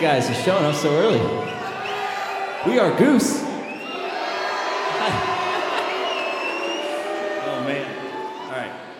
Guys are showing up so early. We are Goose. Hi. Oh man. All right.